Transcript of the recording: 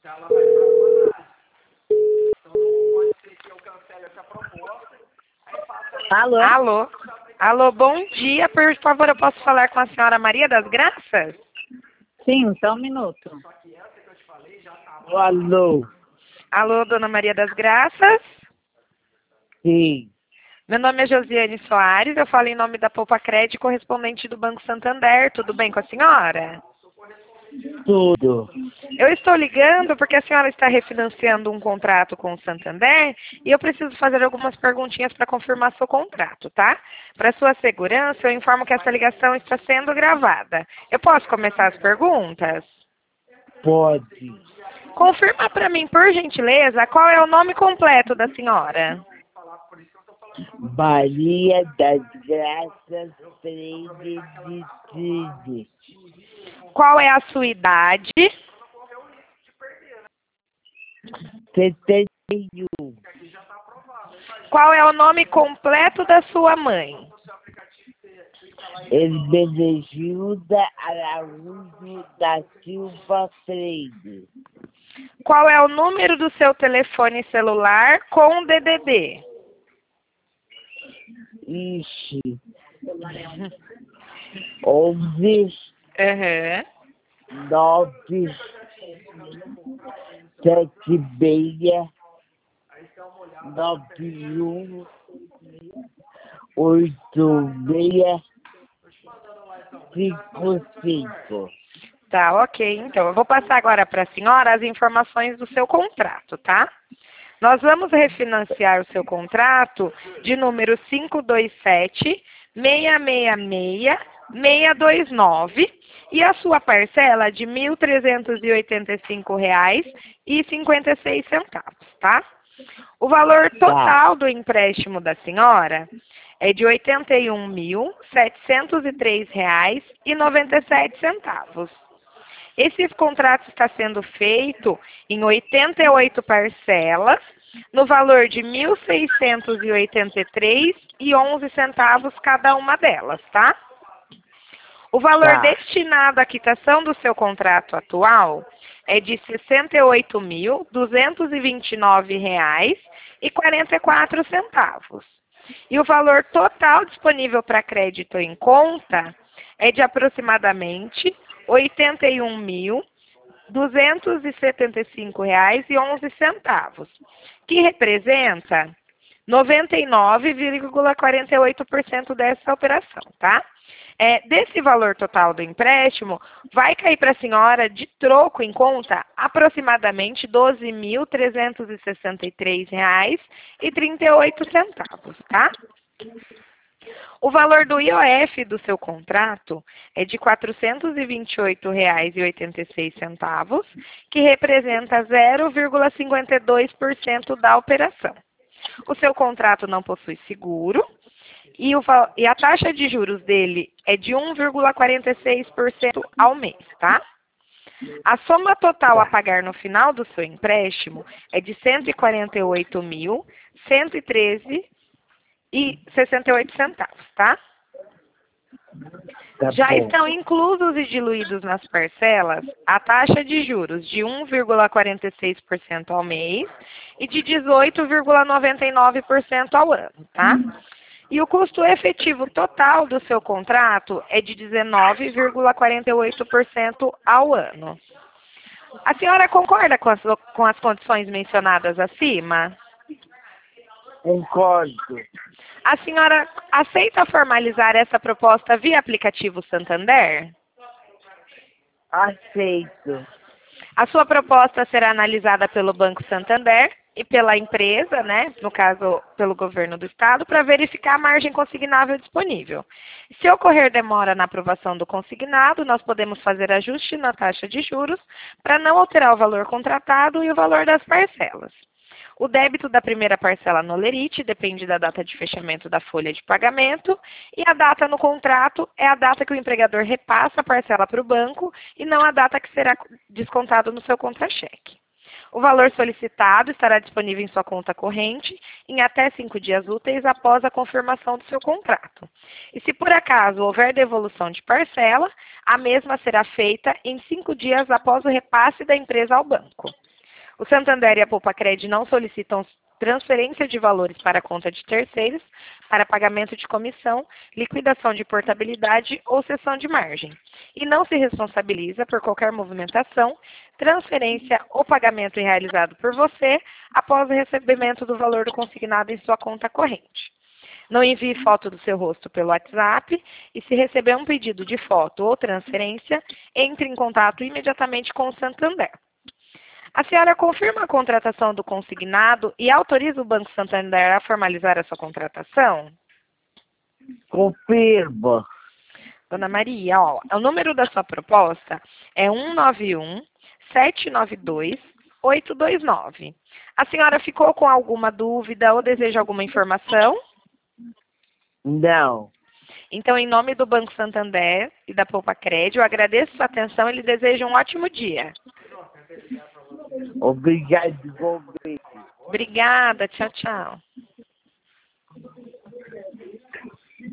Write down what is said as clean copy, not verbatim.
Alô? Alô? Alô, bom dia. Por favor, eu posso falar com a senhora Maria das Graças? Sim, só um minuto. Alô? Alô, dona Maria das Graças? Sim, Meu nome é Josiane Soares, eu falo em nome da Poupa Crédito, correspondente do Banco Santander. Tudo bem com a senhora? tudo. Eu estou ligando porque a senhora está refinanciando um contrato com o Santander e eu preciso fazer algumas perguntinhas para confirmar seu contrato, tá? Para sua segurança, eu informo que essa ligação está sendo gravada. Eu posso começar as perguntas? Pode. Confirma para mim, por gentileza, qual é o nome completo da senhora? Maria das Graças Freire de Trilhos. Qual é a sua idade? 71. Qual é o nome completo da sua mãe? Hermenegilda Araújo da Silva Freire. Qual é o número do seu telefone celular com DDD? Ixi. 11 Aham. 9 76 91 86 55. Tá, ok. Então, eu vou passar agora para a senhora as informações do seu contrato, tá? Nós vamos refinanciar o seu contrato de número 527-666-629 e a sua parcela de R$ 1.385,56, tá? O valor total do empréstimo da senhora é de R$ 81.703,97. Esse contrato está sendo feito em 88 parcelas, no valor de R$ 1.683,11 cada uma delas, tá? O valor destinado à quitação do seu contrato atual é de R$ 68.229,44. E o valor total disponível para crédito em conta é de aproximadamente R$ 81.275,11, que representa 99,48% dessa operação, tá? Desse valor total do empréstimo, vai cair para a senhora de troco em conta aproximadamente R$ 12.363,38, tá? O valor do IOF do seu contrato é de R$ 428,86, que representa 0,52% da operação. O seu contrato não possui seguro e a taxa de juros dele é de 1,46% ao mês, tá? A soma total a pagar no final do seu empréstimo é de R$ 148.113,68, tá? Já estão inclusos e diluídos nas parcelas a taxa de juros de 1,46% ao mês e de 18,99% ao ano, tá? E o custo efetivo total do seu contrato é de 19,48% ao ano. A senhora concorda com as condições mencionadas acima? Concordo. A senhora aceita formalizar essa proposta via aplicativo Santander? Aceito. A sua proposta será analisada pelo Banco Santander e pela empresa, né, no caso pelo governo do estado, para verificar a margem consignável disponível. Se ocorrer demora na aprovação do consignado, nós podemos fazer ajuste na taxa de juros para não alterar o valor contratado e o valor das parcelas. O débito da primeira parcela no Olerite depende da data de fechamento da folha de pagamento e a data no contrato é a data que o empregador repassa a parcela para o banco e não a data que será descontado no seu contra-cheque. O valor solicitado estará disponível em sua conta corrente em até 5 dias úteis após a confirmação do seu contrato. E se por acaso houver devolução de parcela, a mesma será feita em 5 dias após o repasse da empresa ao banco. O Santander e a Poupa-Cred não solicitam transferência de valores para a conta de terceiros, para pagamento de comissão, liquidação de portabilidade ou cessão de margem, e não se responsabiliza por qualquer movimentação, transferência ou pagamento realizado por você após o recebimento do valor do consignado em sua conta corrente. Não envie foto do seu rosto pelo WhatsApp e, se receber um pedido de foto ou transferência, entre em contato imediatamente com o Santander. A senhora confirma a contratação do consignado e autoriza o Banco Santander a formalizar a sua contratação? Confirma. Dona Maria, ó, o número da sua proposta é 191-792-829. A senhora ficou com alguma dúvida ou deseja alguma informação? Não. Então, em nome do Banco Santander e da Poupa-Cred, eu agradeço sua atenção e lhe desejo um ótimo dia. Obrigado, igualmente. Obrigada, tchau, tchau.